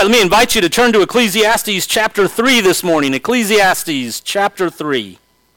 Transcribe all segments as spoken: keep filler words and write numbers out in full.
Let me invite you to turn to Ecclesiastes chapter three this morning. Ecclesiastes chapter three.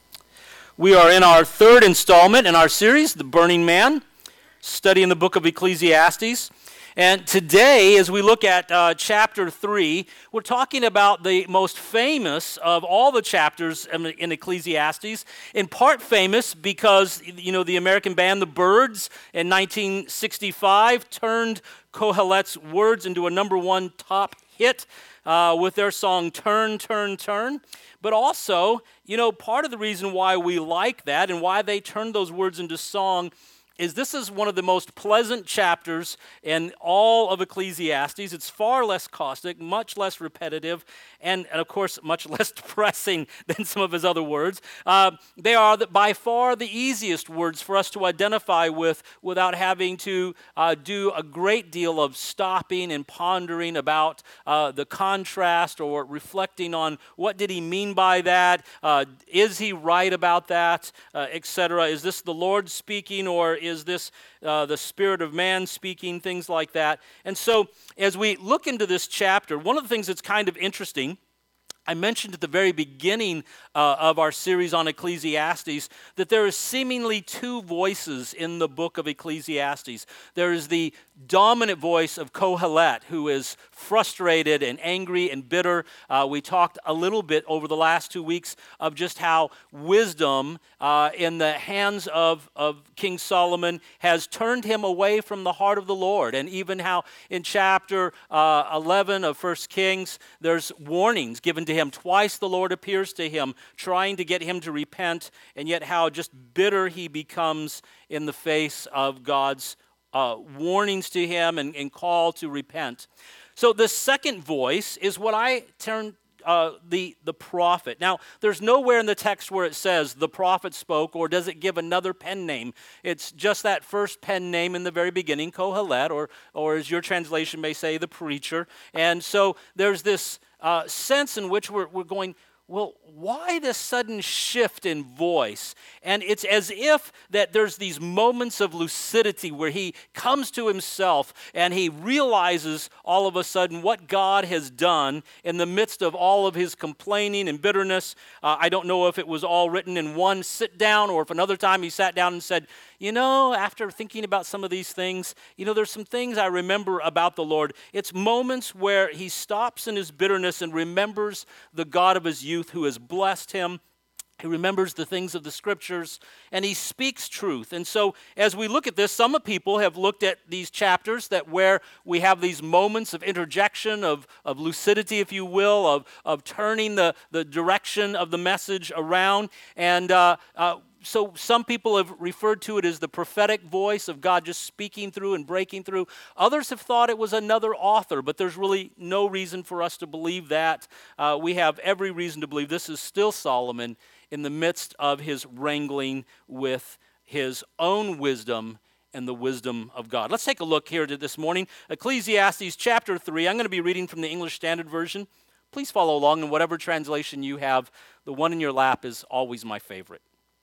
We are in our third installment in our series, The Burning Man, studying the book of Ecclesiastes. And today, as we look at uh, chapter three, we're talking about the most famous of all the chapters in, in Ecclesiastes. In part famous because, you know, the American band The Byrds in nineteen sixty-five turned Kohelet's words into a number one top hit uh, with their song Turn, Turn, Turn. But also, you know, part of the reason why we like that and why they turned those words into song is this is one of the most pleasant chapters in all of Ecclesiastes. It's far less caustic, much less repetitive, and, and of course, much less depressing than some of his other words. Uh, they are the, by far the easiest words for us to identify with without having to uh, do a great deal of stopping and pondering about uh, the contrast or reflecting on what did he mean by that, uh, is he right about that, uh, et cetera. Is this the Lord speaking, or is this uh, the spirit of man speaking, things like that. And so as we look into this chapter, one of the things that's kind of interesting, I mentioned at the very beginning uh, of our series on Ecclesiastes that there is seemingly two voices in the book of Ecclesiastes. There is the dominant voice of Kohelet, who is frustrated and angry and bitter. Uh, we talked a little bit over the last two weeks of just how wisdom uh, in the hands of, of King Solomon has turned him away from the heart of the Lord. And even how in chapter uh, eleven of First Kings, there's warnings given to him. Twice the Lord appears to him, trying to get him to repent, and yet how just bitter he becomes in the face of God's uh, warnings to him and, and call to repent. So the second voice is what I term uh, the, the prophet. Now, there's nowhere in the text where it says the prophet spoke, or does it give another pen name. It's just that first pen name in the very beginning, Kohelet, or, or as your translation may say, the preacher. And so there's this Uh, sense in which we're, we're going, well, why this sudden shift in voice? And it's as if that there's these moments of lucidity where he comes to himself and he realizes all of a sudden what God has done in the midst of all of his complaining and bitterness. Uh, I don't know if it was all written in one sit down or if another time he sat down and said, you know, after thinking about some of these things, you know, there's some things I remember about the Lord. It's moments where he stops in his bitterness and remembers the God of his youth who has blessed him. He remembers the things of the scriptures, and he speaks truth. And so as we look at this, some people have looked at these chapters that where we have these moments of interjection, of, of lucidity, if you will, of, of turning the, the direction of the message around. And uh, uh, So some people have referred to it as the prophetic voice of God just speaking through and breaking through. Others have thought it was another author, but there's really no reason for us to believe that. Uh, we have every reason to believe this is still Solomon in the midst of his wrangling with his own wisdom and the wisdom of God. Let's take a look here to this morning. Ecclesiastes chapter three. I'm going to be reading from the English Standard Version. Please follow along in whatever translation you have. The one in your lap is always my favorite.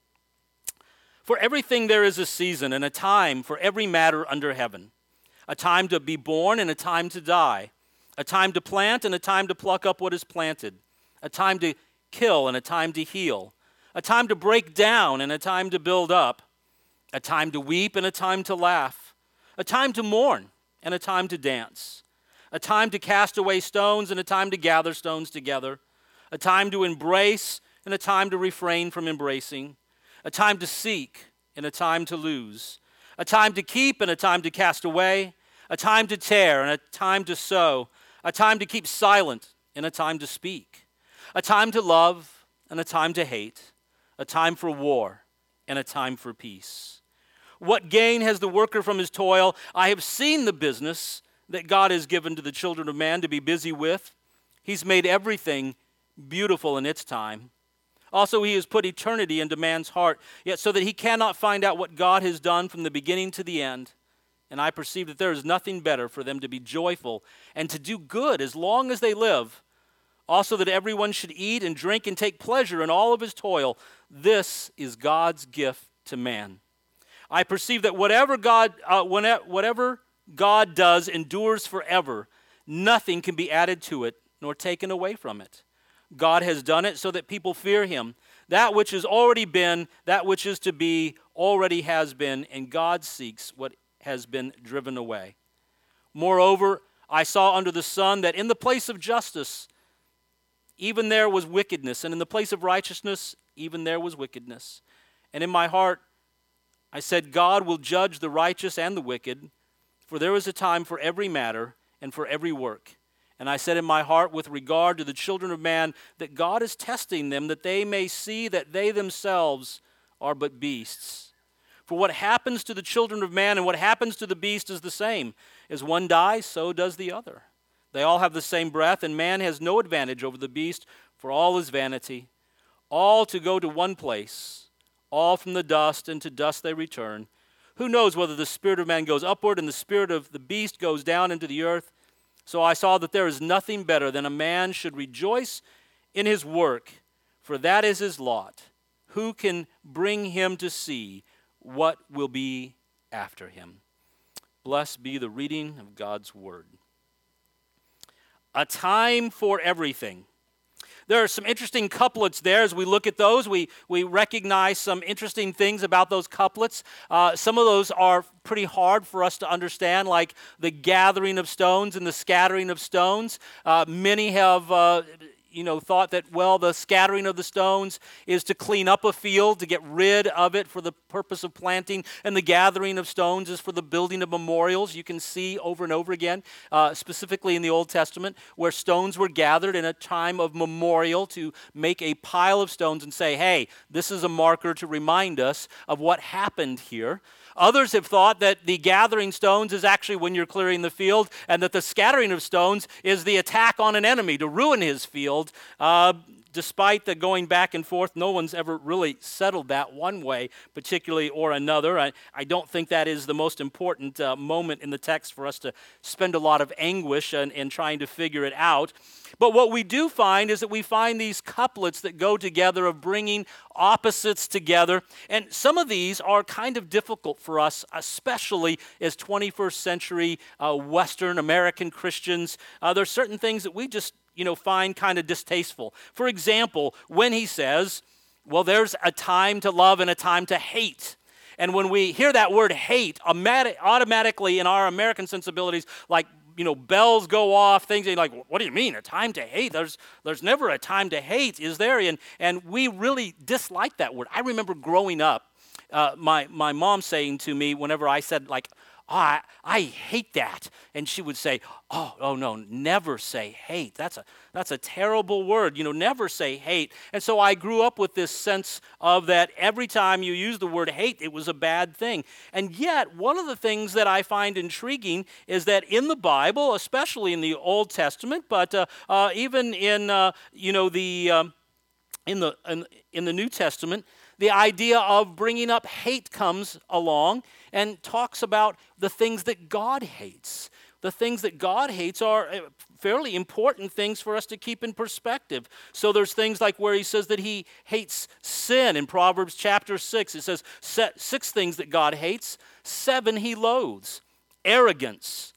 For everything there is a season and a time for every matter under heaven, a time to be born and a time to die, a time to plant and a time to pluck up what is planted, a time to kill and a time to heal, a time to break down and a time to build up, a time to weep and a time to laugh, a time to mourn and a time to dance, a time to cast away stones and a time to gather stones together, a time to embrace and a time to refrain from embracing, a time to seek and a time to lose, a time to keep and a time to cast away, a time to tear and a time to sow, a time to keep silent and a time to speak, a time to love and a time to hate, a time for war and a time for peace. What gain has the worker from his toil? I have seen the business that God has given to the children of man to be busy with. He's made everything beautiful in its time. Also, he has put eternity into man's heart, yet so that he cannot find out what God has done from the beginning to the end. And I perceive that there is nothing better for them to be joyful and to do good as long as they live. Also, that everyone should eat and drink and take pleasure in all of his toil. This is God's gift to man. I perceive that whatever God, uh, whatever God does endures forever. Nothing can be added to it nor taken away from it. God has done it so that people fear him. That which has already been, that which is to be, already has been, and God seeks what has been driven away. Moreover, I saw under the sun that in the place of justice, even there was wickedness, and in the place of righteousness, even there was wickedness. And in my heart, I said, God will judge the righteous and the wicked, for there is a time for every matter and for every work. And I said in my heart, with regard to the children of man, that God is testing them, that they may see that they themselves are but beasts. For what happens to the children of man and what happens to the beast is the same. As one dies, so does the other. They all have the same breath, and man has no advantage over the beast, for all is vanity. All to go to one place, all from the dust, and to dust they return. Who knows whether the spirit of man goes upward and the spirit of the beast goes down into the earth? So I saw that there is nothing better than a man should rejoice in his work, for that is his lot. Who can bring him to see what will be after him? Blessed be the reading of God's word. A time for everything. There are some interesting couplets there. As we look at those, we, we recognize some interesting things about those couplets. Uh, some of those are pretty hard for us to understand, like the gathering of stones and the scattering of stones. Uh, many have uh, you know, thought that, well, the scattering of the stones is to clean up a field, to get rid of it for the purpose of planting, and the gathering of stones is for the building of memorials. You can see over and over again, uh, specifically in the Old Testament, where stones were gathered in a time of memorial to make a pile of stones and say, hey, this is a marker to remind us of what happened here. Others have thought that the gathering stones is actually when you're clearing the field, and that the scattering of stones is the attack on an enemy to ruin his field. Uh, despite the going back and forth, no one's ever really settled that one way, particularly or another. I, I don't think that is the most important uh, moment in the text for us to spend a lot of anguish in, in trying to figure it out. But what we do find is that we find these couplets that go together of bringing opposites together. And some of these are kind of difficult for us, especially as twenty-first century uh, Western American Christians. Uh, there are certain things that we just, you know, find kind of distasteful. For example, when he says, well, there's a time to love and a time to hate. And when we hear that word hate, automatically in our American sensibilities, like, you know, bells go off, things like, what do you mean, a time to hate? There's there's never a time to hate, is there? And and we really dislike that word. I remember growing up, uh, my, my mom saying to me whenever I said, like, oh, I, I hate that. And she would say, oh, oh no, never say hate. That's a that's a terrible word. You know, never say hate. And so I grew up with this sense of that every time you use the word hate, it was a bad thing. And yet, one of the things that I find intriguing is that in the Bible, especially in the Old Testament, but uh, uh, even in, uh, you know, the um, in the in, in the New Testament, the idea of bringing up hate comes along and talks about the things that God hates. The things that God hates are fairly important things for us to keep in perspective. So there's things like where he says that he hates sin in Proverbs chapter six. It says six things that God hates. Seven he loathes. Arrogance,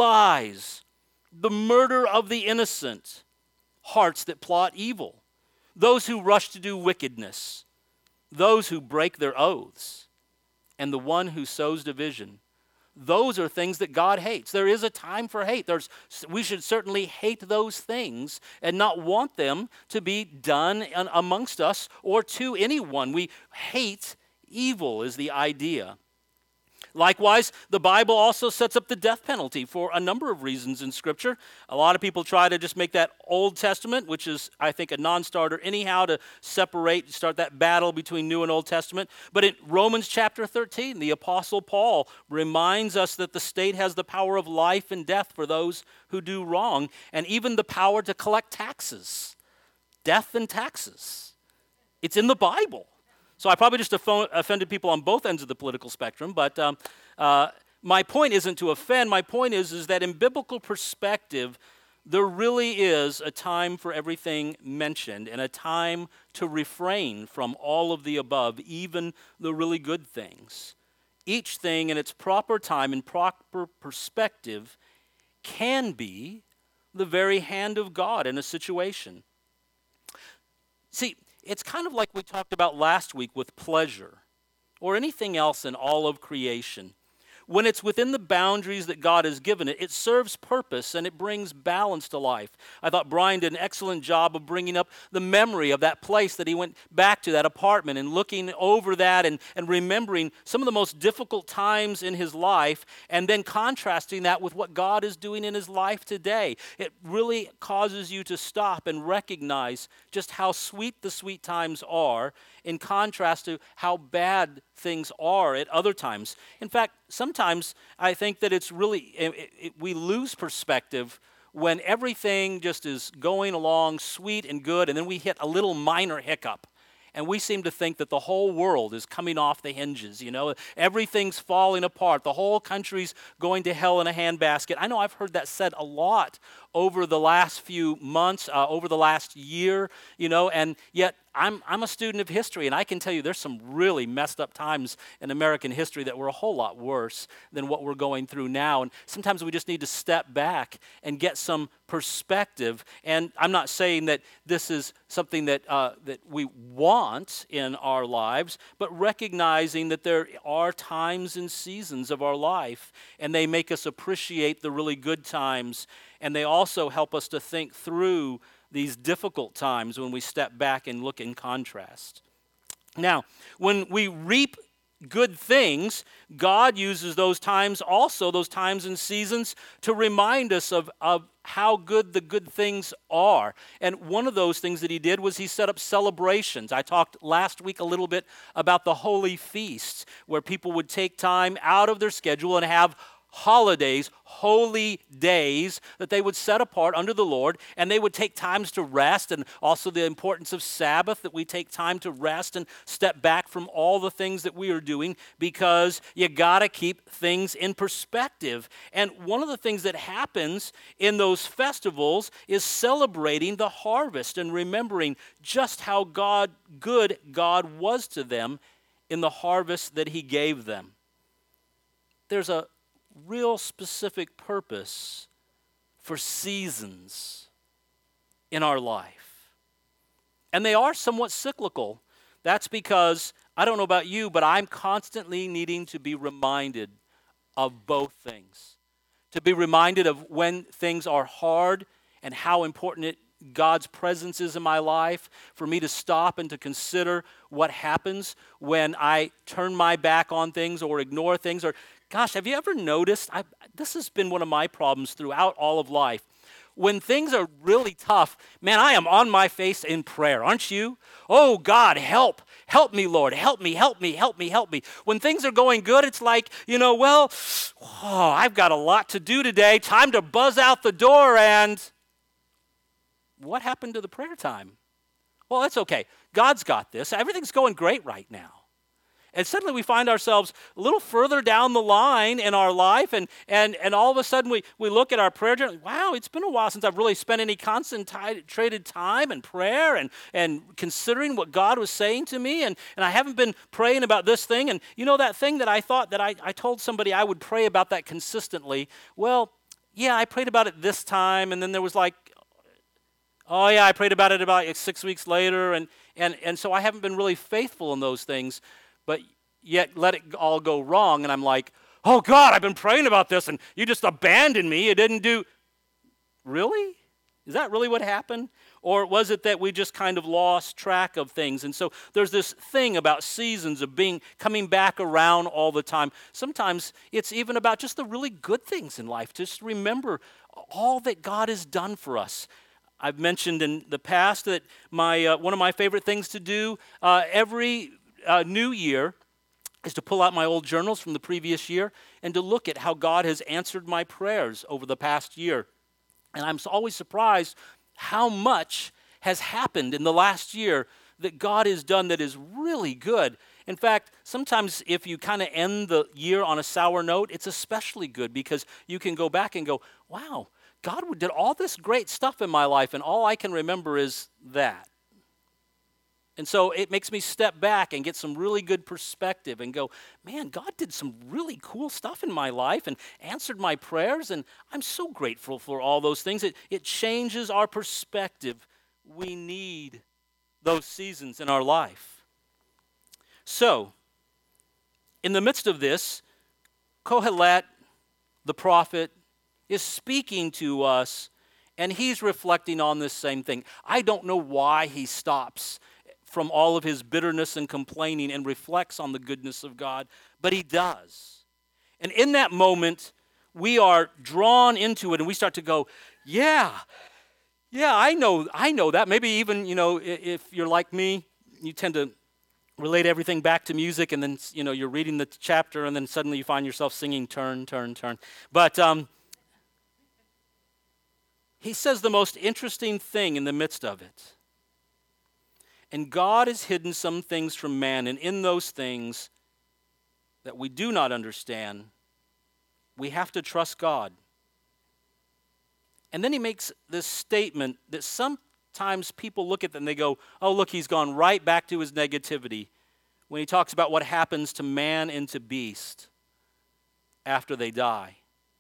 lies, the murder of the innocent, hearts that plot evil, those who rush to do wickedness, those who break their oaths, and the one who sows division. Those are things that God hates. There is a time for hate. There's, we should certainly hate those things and not want them to be done amongst us or to anyone. We hate evil is the idea. Likewise, the Bible also sets up the death penalty for a number of reasons in Scripture. A lot of people try to just make that Old Testament, which is, I think, a non-starter anyhow, to separate, start that battle between New and Old Testament. But in Romans chapter thirteen, the Apostle Paul reminds us that the state has the power of life and death for those who do wrong, and even the power to collect taxes. Death and taxes. It's in the Bible. So I probably just offended people on both ends of the political spectrum, but um, uh, my point isn't to offend. My point is, is that in biblical perspective, there really is a time for everything mentioned and a time to refrain from all of the above, even the really good things. Each thing in its proper time and proper perspective can be the very hand of God in a situation. See, it's kind of like we talked about last week with pleasure or anything else in all of creation. When it's within the boundaries that God has given it, it serves purpose and it brings balance to life. I thought Brian did an excellent job of bringing up the memory of that place that he went back to, that apartment, and looking over that and, and remembering some of the most difficult times in his life, and then contrasting that with what God is doing in his life today. It really causes you to stop and recognize just how sweet the sweet times are in contrast to how bad things are at other times. In fact, sometimes I think that it's really, it, it, we lose perspective when everything just is going along sweet and good, and then we hit a little minor hiccup. And we seem to think that the whole world is coming off the hinges, you know. Everything's falling apart. The whole country's going to hell in a handbasket. I know I've heard that said a lot over the last few months, uh, over the last year, you know, and yet I'm I'm a student of history, and I can tell you there's some really messed up times in American history that were a whole lot worse than what we're going through now. And sometimes we just need to step back and get some perspective. And I'm not saying that this is something that uh, that we want in our lives, but recognizing that there are times and seasons of our life, and they make us appreciate the really good times, and they also help us to think through these difficult times when we step back and look in contrast. Now, when we reap good things, God uses those times also, those times and seasons, to remind us of, of how good the good things are. And one of those things that he did was he set up celebrations. I talked last week a little bit about the holy feasts, where people would take time out of their schedule and have holidays, holy days that they would set apart under the Lord, and they would take times to rest, and also the importance of Sabbath, that we take time to rest and step back from all the things that we are doing, because you got to keep things in perspective. And one of the things that happens in those festivals is celebrating the harvest and remembering just how God good God was to them in the harvest that he gave them. There's a real specific purpose for seasons in our life. And they are somewhat cyclical. That's because, I don't know about you, but I'm constantly needing to be reminded of both things. To be reminded of when things are hard and how important it God's presence is in my life, for me to stop and to consider what happens when I turn my back on things or ignore things. Or, gosh, have you ever noticed, I, this has been one of my problems throughout all of life. When things are really tough, man, I am on my face in prayer, aren't you? Oh, God, help. Help me, Lord. Help me, help me, help me, help me. When things are going good, it's like, you know, well, oh, I've got a lot to do today. Time to buzz out the door, and what happened to the prayer time? Well, that's okay. God's got this. Everything's going great right now. And suddenly we find ourselves a little further down the line in our life, and and and all of a sudden we, we look at our prayer journal. Wow, it's been a while since I've really spent any concentrated time in prayer and, and considering what God was saying to me, and, and I haven't been praying about this thing. And you know that thing that I thought that I, I told somebody I would pray about that consistently? Well, yeah, I prayed about it this time, and then there was like, oh yeah, I prayed about it about like six weeks later, and, and, and so I haven't been really faithful in those things, but yet let it all go wrong, and I'm like, oh God, I've been praying about this, and you just abandoned me, you didn't do, really? Is that really what happened? Or was it that we just kind of lost track of things? And so there's this thing about seasons of being coming back around all the time. Sometimes it's even about just the really good things in life. Just remember all that God has done for us. I've mentioned in the past that my uh, one of my favorite things to do uh, every uh, new year is to pull out my old journals from the previous year and to look at how God has answered my prayers over the past year. And I'm always surprised how much has happened in the last year that God has done that is really good. In fact, sometimes if you kind of end the year on a sour note, it's especially good because you can go back and go, wow, God did all this great stuff in my life, and all I can remember is that. And so it makes me step back and get some really good perspective and go, man, God did some really cool stuff in my life and answered my prayers, and I'm so grateful for all those things. It, it changes our perspective. We need those seasons in our life. So, in the midst of this, Kohelet, the prophet, is speaking to us, and he's reflecting on this same thing. I don't know why he stops from all of his bitterness and complaining and reflects on the goodness of God, but he does. And in that moment, we are drawn into it, and we start to go, yeah, yeah, I know, I know that. Maybe even, you know, if you're like me, you tend to relate everything back to music, and then, you know, you're reading the chapter, and then suddenly you find yourself singing turn, turn, turn. But um, he says the most interesting thing in the midst of it. And God has hidden some things from man, and in those things that we do not understand, we have to trust God. And then he makes this statement that sometimes people look at them and they go, oh, look, he's gone right back to his negativity when he talks about what happens to man and to beast after they die.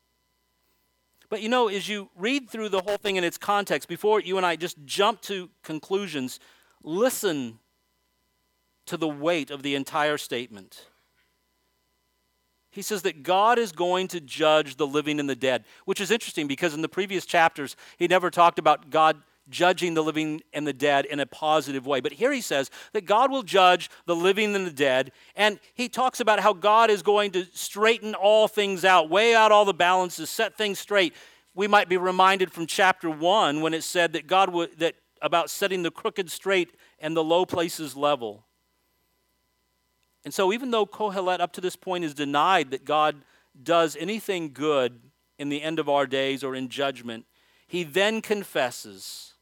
But you know, as you read through the whole thing in its context, before you and I just jump to conclusions, listen to the weight of the entire statement. He says that God is going to judge the living and the dead, which is interesting because in the previous chapters, he never talked about God judging the living and the dead in a positive way. But here he says that God will judge the living and the dead, and he talks about how God is going to straighten all things out, weigh out all the balances, set things straight. We might be reminded from chapter one when it said that God would, that about setting the crooked straight and the low places level. And so even though Kohelet up to this point has denied that God does anything good in the end of our days or in judgment, he then confesses,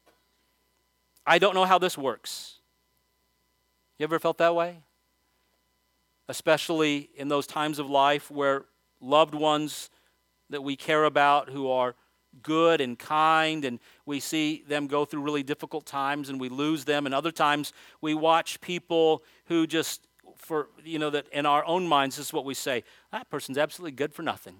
I don't know how this works. You ever felt that way? Especially in those times of life where loved ones that we care about who are good and kind, and we see them go through really difficult times and we lose them, and other times we watch people who just, for, you know, that in our own minds, this is what we say, that person's absolutely good for nothing.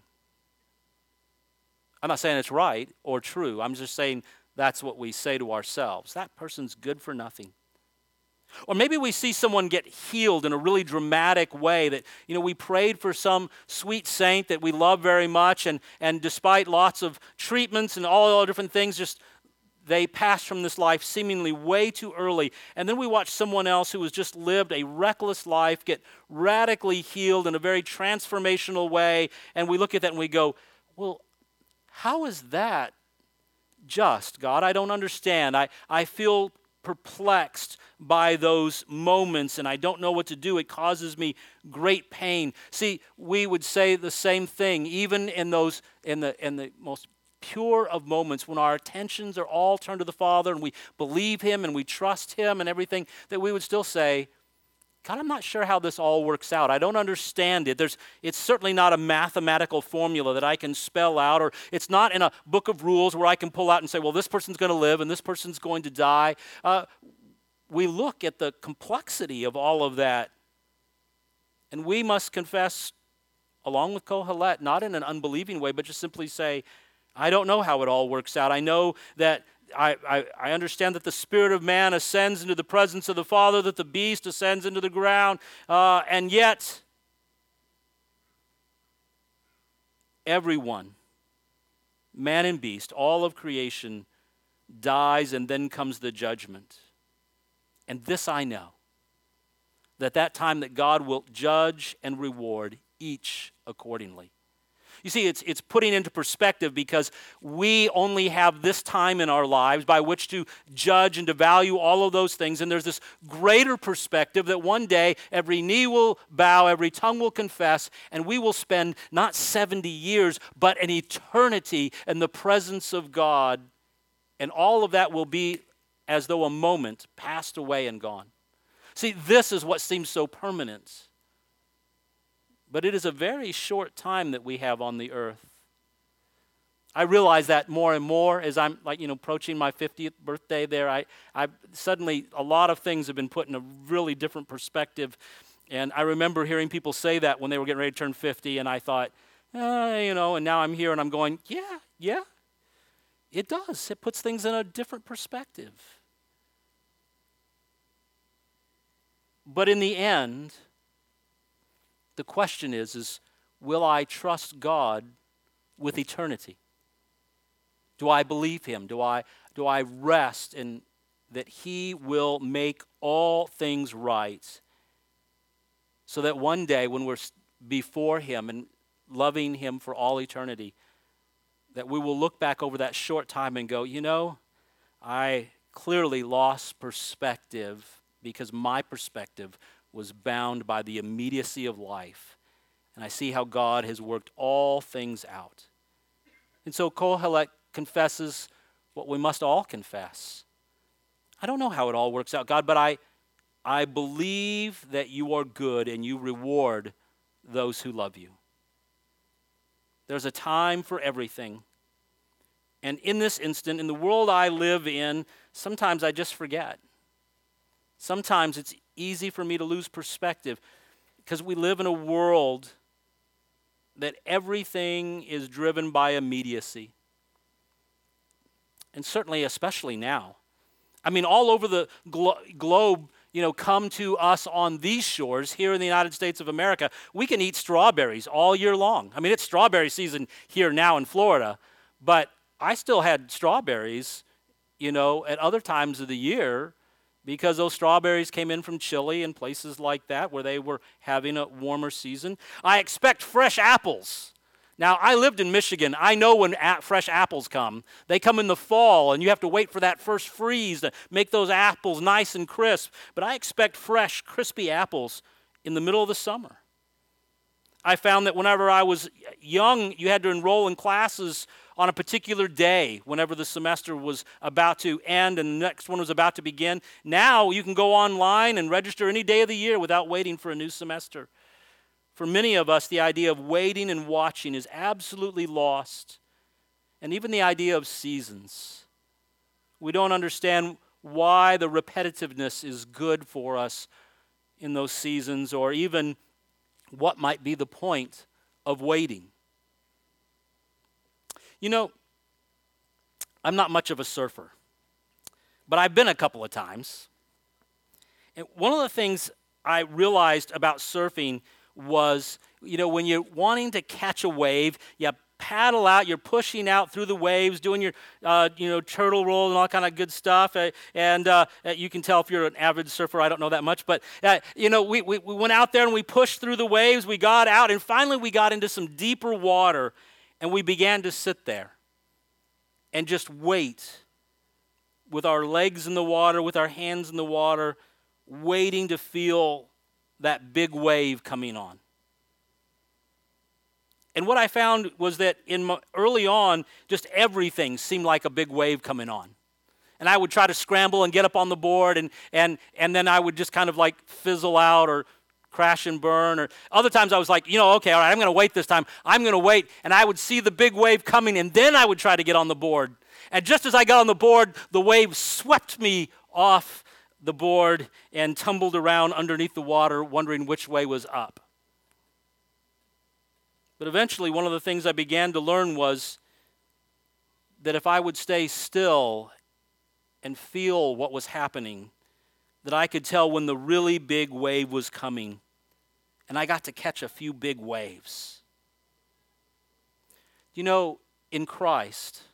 I'm not saying it's right or true. I'm just saying that's what we say to ourselves. That person's good for nothing. Or maybe we see someone get healed in a really dramatic way that, you know, we prayed for some sweet saint that we love very much, and, and despite lots of treatments and all the different things, just they passed from this life seemingly way too early. And then we watch someone else who has just lived a reckless life get radically healed in a very transformational way, and we look at that and we go, well, how is that just, God? I don't understand. I, I feel perplexed by those moments, and I don't know what to do. It causes me great pain. See, we would say the same thing, even in those in the in the most pure of moments when our attentions are all turned to the Father and we believe him and we trust him and everything, that we would still say, God, I'm not sure how this all works out. I don't understand it. There's, it's certainly not a mathematical formula that I can spell out, or it's not in a book of rules where I can pull out and say, well, this person's going to live and this person's going to die. Uh, we look at the complexity of all of that, and we must confess, along with Kohelet, not in an unbelieving way, but just simply say, I don't know how it all works out. I know that I, I, I understand that the spirit of man ascends into the presence of the Father, that the beast ascends into the ground, uh, and yet everyone, man and beast, all of creation dies, and then comes the judgment. And this I know, that that time that God will judge and reward each accordingly. You see, it's it's putting into perspective, because we only have this time in our lives by which to judge and to value all of those things. And there's this greater perspective that one day every knee will bow, every tongue will confess, and we will spend not seventy years, but an eternity in the presence of God. And all of that will be as though a moment passed away and gone. See, this is what seems so permanent. But it is a very short time that we have on the earth. I realize that more and more as I'm like, you know, approaching my fiftieth birthday there. I, I suddenly, a lot of things have been put in a really different perspective. And I remember hearing people say that when they were getting ready to turn fifty, and I thought, eh, you know, and now I'm here and I'm going, yeah, yeah, it does. It puts things in a different perspective. But in the end, the question is, is will I trust God with eternity? Do I believe him? Do I, do I rest in that he will make all things right so that one day when we're before him and loving him for all eternity, that we will look back over that short time and go, you know, I clearly lost perspective because my perspective was bound by the immediacy of life. And I see how God has worked all things out. And so Kohelet confesses what we must all confess. I don't know how it all works out, God, but I, I believe that you are good and you reward those who love you. There's a time for everything. And in this instant, in the world I live in, sometimes I just forget. Sometimes it's easy for me to lose perspective because we live in a world that everything is driven by immediacy. And certainly, especially now. I mean, all over the glo- globe, you know, come to us on these shores here in the United States of America. We can eat strawberries all year long. I mean, it's strawberry season here now in Florida, but I still had strawberries, you know, at other times of the year because those strawberries came in from Chile and places like that where they were having a warmer season. I expect fresh apples. Now, I lived in Michigan. I know when a- fresh apples come. They come in the fall, and you have to wait for that first freeze to make those apples nice and crisp. But I expect fresh, crispy apples in the middle of the summer. I found that whenever I was young, you had to enroll in classes on a particular day whenever the semester was about to end and the next one was about to begin. Now, you can go online and register any day of the year without waiting for a new semester. For many of us, the idea of waiting and watching is absolutely lost. And even the idea of seasons. We don't understand why the repetitiveness is good for us in those seasons, or even what might be the point of waiting. You know, I'm not much of a surfer, but I've been a couple of times. And one of the things I realized about surfing was, you know, when you're wanting to catch a wave, you paddle out, you're pushing out through the waves, doing your, uh, you know, turtle roll and all kind of good stuff. Uh, and uh, you can tell if you're an avid surfer, I don't know that much. But, uh, you know, we, we, we went out there and we pushed through the waves, we got out, and finally we got into some deeper water, and we began to sit there and just wait with our legs in the water, with our hands in the water, waiting to feel that big wave coming on. And what I found was that in my, early on, just everything seemed like a big wave coming on. And I would try to scramble and get up on the board, and and and then I would just kind of like fizzle out or crash and burn. Or other times I was like, you know, okay, all right, I'm going to wait this time. I'm going to wait. And I would see the big wave coming, and then I would try to get on the board. And just as I got on the board, the wave swept me off the board and tumbled around underneath the water, wondering which way was up. But eventually, one of the things I began to learn was that if I would stay still and feel what was happening, that I could tell when the really big wave was coming. And I got to catch a few big waves. You know, in Christ,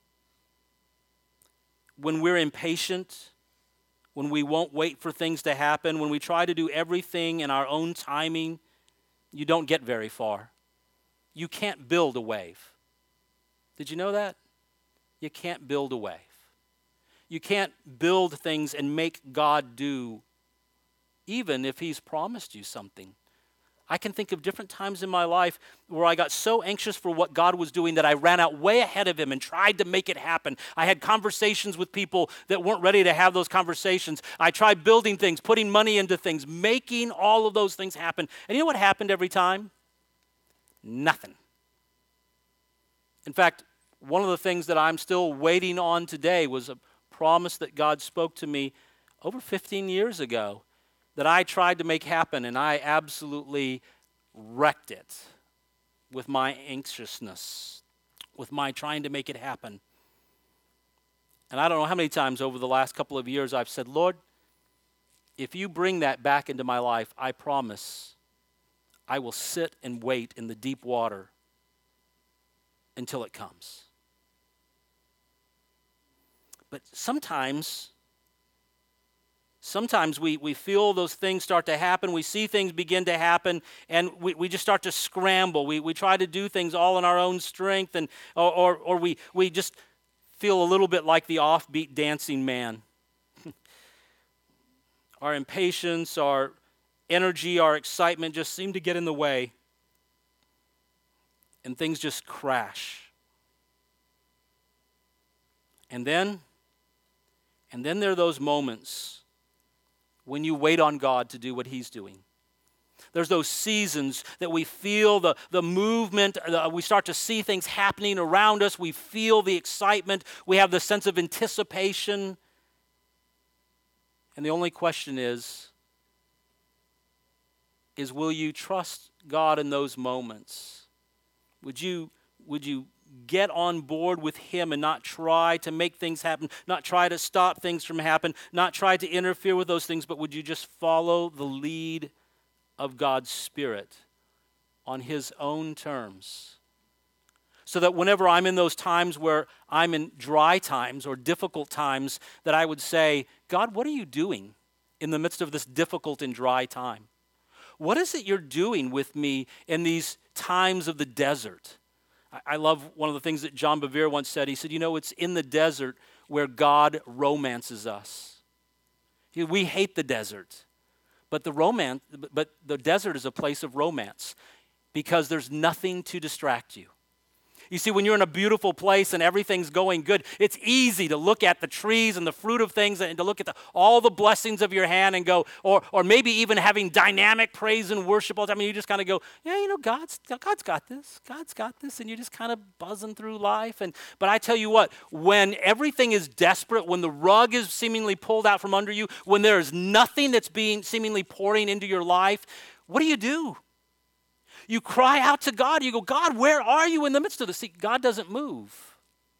when we're impatient, when we won't wait for things to happen, when we try to do everything in our own timing, you don't get very far. You can't build a wave. Did you know that? You can't build a wave. You can't build things and make God do, even if he's promised you something. I can think of different times in my life where I got so anxious for what God was doing that I ran out way ahead of him and tried to make it happen. I had conversations with people that weren't ready to have those conversations. I tried building things, putting money into things, making all of those things happen. And you know what happened every time? Nothing. In fact, One of the things that I'm still waiting on today was a promise that God spoke to me over fifteen years ago that I tried to make happen, and I absolutely wrecked it with my anxiousness, with my trying to make it happen. And I don't know how many times over the last couple of years I've said, Lord, if you bring that back into my life, I promise I will sit and wait in the deep water until it comes. But sometimes, sometimes we, we feel those things start to happen. We see things begin to happen, and we, we just start to scramble. We, we try to do things all in our own strength, and or, or, or we, we just feel a little bit like the offbeat dancing man. Our impatience, our energy, our excitement just seem to get in the way, and things just crash. And then, and then there are those moments when you wait on God to do what He's doing. There's those seasons that we feel the, the movement, uh, we start to see things happening around us, we feel the excitement, we have the sense of anticipation. And the only question is, is will you trust God in those moments? Would you, would you get on board with Him and not try to make things happen, not try to stop things from happening, not try to interfere with those things, but would you just follow the lead of God's Spirit on His own terms? So that whenever I'm in those times where I'm in dry times or difficult times, that I would say, God, what are you doing in the midst of this difficult and dry time? What is it you're doing with me in these times of the desert? I love one of the things that John Bevere once said. He said, you know, it's in the desert where God romances us. We hate the desert, but the romance, but the desert is a place of romance because there's nothing to distract you. You see, when you're in a beautiful place and everything's going good, it's easy to look at the trees and the fruit of things and to look at the, all the blessings of your hand and go, or or maybe even having dynamic praise and worship all the time. I mean, you just kind of go, yeah, you know, God's God's got this. God's got this. And you're just kind of buzzing through life. And but I tell you what, when everything is desperate, when the rug is seemingly pulled out from under you, when there is nothing that's being seemingly pouring into your life, what do you do? You cry out to God. You go, God, where are you in the midst of this? See, God doesn't move.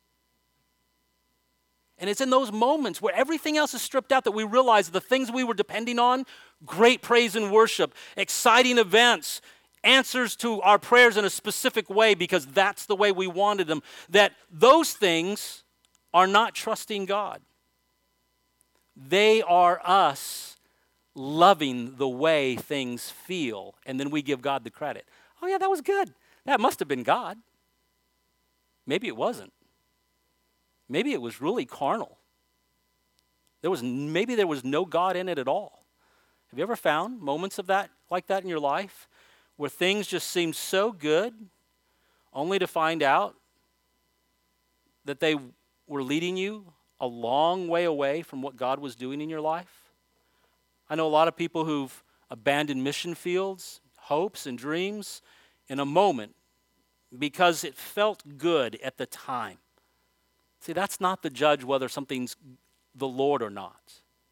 And it's in those moments where everything else is stripped out that we realize the things we were depending on, great praise and worship, exciting events, answers to our prayers in a specific way because that's the way we wanted them, that those things are not trusting God. They are us loving the way things feel, and then we give God the credit. Oh yeah, that was good. That must have been God. Maybe it wasn't. Maybe it was really carnal. There was maybe there was no God in it at all. Have you ever found moments of that like that in your life where things just seemed so good only to find out that they were leading you a long way away from what God was doing in your life? I know a lot of people who've abandoned mission fields, hopes and dreams in a moment because it felt good at the time. See, that's not the judge whether something's the Lord or not.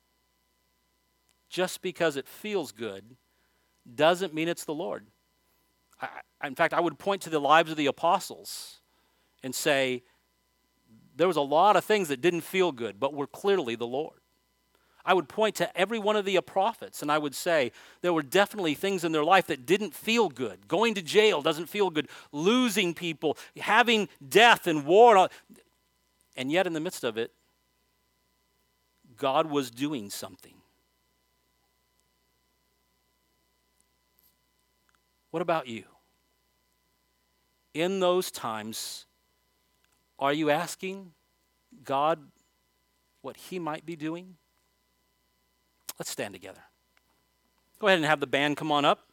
Just because it feels good doesn't mean it's the Lord. I, in fact, I would point to the lives of the apostles and say there was a lot of things that didn't feel good, but were clearly the Lord. I would point to every one of the prophets, and I would say there were definitely things in their life that didn't feel good. Going to jail doesn't feel good. Losing people, having death and war. And, all, and yet in the midst of it, God was doing something. What about you? In those times, are you asking God what He might be doing? Let's stand together. Go ahead and have the band come on up.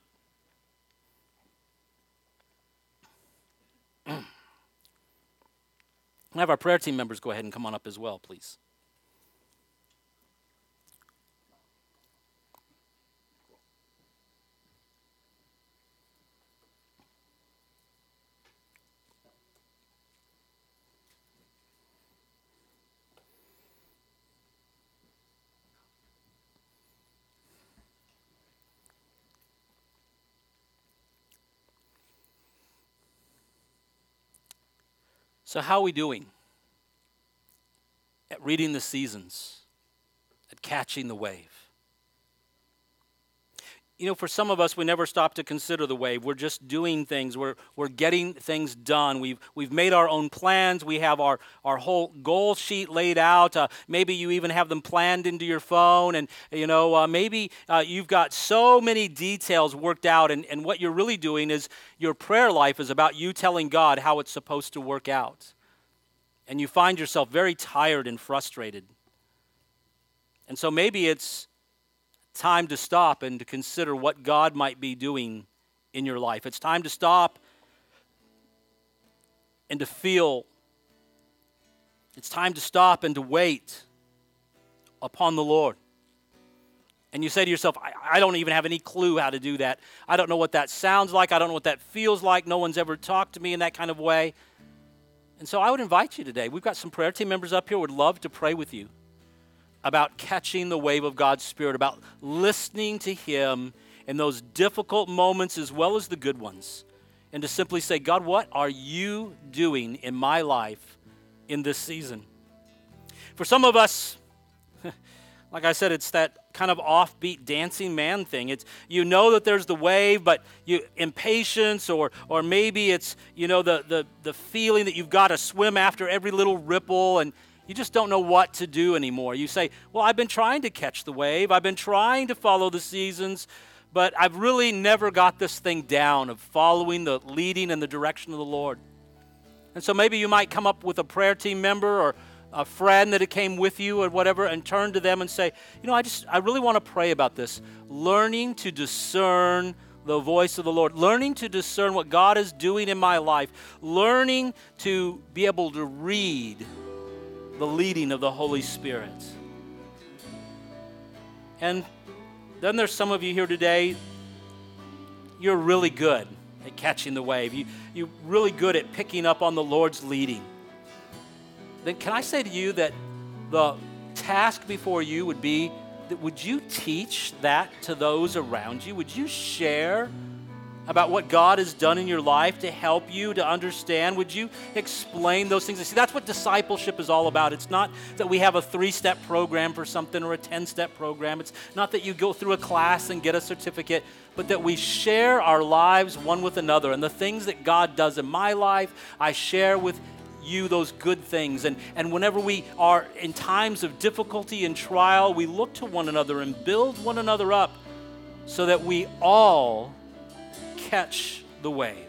Have our prayer team members go ahead and come on up as well, please. So how are we doing at reading the seasons, at catching the wave? You know, for some of us, we never stop to consider the wave. We're just doing things. We're, we're getting things done. We've, we've made our own plans. We have our, our whole goal sheet laid out. Uh, maybe you even have them planned into your phone. And, you know, uh, maybe uh, you've got so many details worked out. And, and what you're really doing is your prayer life is about you telling God how it's supposed to work out. And you find yourself very tired and frustrated. And so maybe it's time to stop and to consider what God might be doing in your life. It's time to stop and to feel. It's time to stop and to wait upon the Lord. And you say to yourself, I, I don't even have any clue how to do that. I don't know what that sounds like. I don't know what that feels like. No one's ever talked to me in that kind of way. And so I would invite you today. We've got some prayer team members up here who would love to pray with you about catching the wave of God's Spirit, about listening to Him in those difficult moments as well as the good ones, and to simply say, God, what are you doing in my life in this season? For some of us, like I said, it's that kind of offbeat dancing man thing. It's, you know that there's the wave, but you impatience, or or maybe it's, you know, the the the feeling that you've got to swim after every little ripple, and you just don't know what to do anymore. You say, well, I've been trying to catch the wave. I've been trying to follow the seasons, but I've really never got this thing down of following the leading and the direction of the Lord. And so maybe you might come up with a prayer team member or a friend that came with you or whatever, and turn to them and say, you know, I just, I really want to pray about this. Learning to discern the voice of the Lord. Learning to discern what God is doing in my life. Learning to be able to read the leading of the Holy Spirit. And then there's some of you here today, you're really good at catching the wave. You, you're really good at picking up on the Lord's leading. Then can I say to you that the task before you would be that would you teach that to those around you? Would you share about what God has done in your life to help you to understand? Would you explain those things? See, that's what discipleship is all about. It's not that we have a three-step program for something or a ten-step program. It's not that you go through a class and get a certificate, but that we share our lives one with another. And the things that God does in my life, I share with you those good things. And, and whenever we are in times of difficulty and trial, we look to one another and build one another up so that we all catch the wave.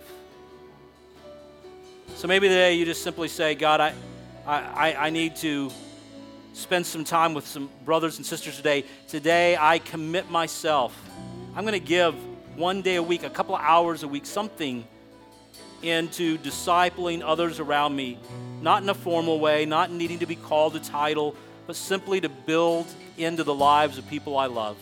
So maybe today you just simply say, God, I, I, I need to spend some time with some brothers and sisters today. Today I commit myself. I'm going to give one day a week, a couple of hours a week, something into discipling others around me, not in a formal way, not needing to be called a title, but simply to build into the lives of people I love.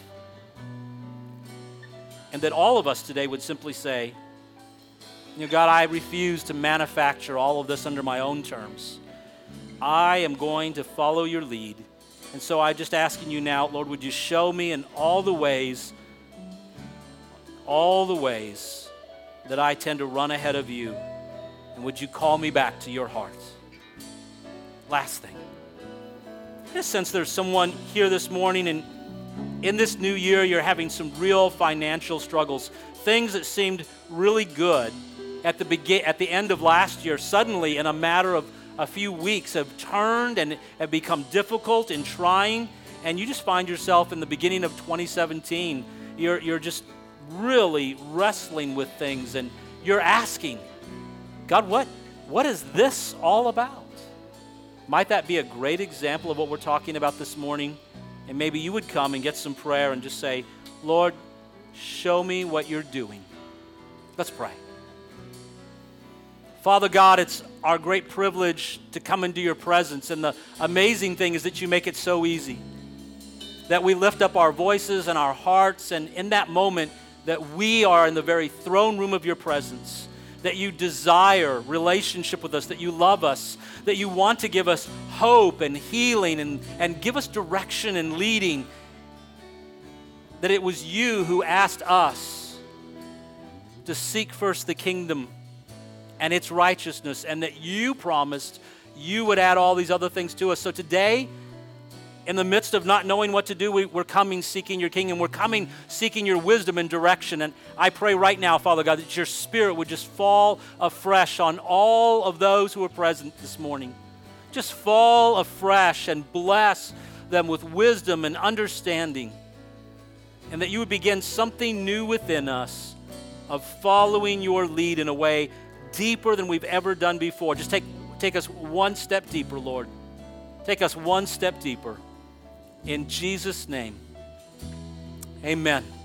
And that all of us today would simply say, you know, God, I refuse to manufacture all of this under my own terms. I am going to follow your lead. And so I'm just asking you now, Lord, would you show me in all the ways, all the ways that I tend to run ahead of you, and would you call me back to your heart? Last thing. In a sense, there's someone here this morning, and in this new year, you're having some real financial struggles. Things that seemed really good at the begin, at the end of last year, suddenly in a matter of a few weeks have turned and have become difficult and trying, and you just find yourself in the beginning of twenty seventeen, you're, you're just really wrestling with things, and you're asking, God, what, what is this all about? Might that be a great example of what we're talking about this morning? And maybe you would come and get some prayer and just say, Lord, show me what you're doing. Let's pray. Father God, it's our great privilege to come into your presence, and the amazing thing is that you make it so easy, that we lift up our voices and our hearts, and in that moment that we are in the very throne room of your presence, that you desire relationship with us, that you love us, that you want to give us hope and healing and, and give us direction and leading, that it was you who asked us to seek first the kingdom and its righteousness, and that you promised you would add all these other things to us. So today, in the midst of not knowing what to do, we, we're coming seeking your kingdom. We're coming seeking your wisdom and direction. And I pray right now, Father God, that your Spirit would just fall afresh on all of those who are present this morning. Just fall afresh and bless them with wisdom and understanding. And that you would begin something new within us of following your lead in a way deeper than we've ever done before. Just take, take us one step deeper, Lord. Take us one step deeper. In Jesus' name, amen.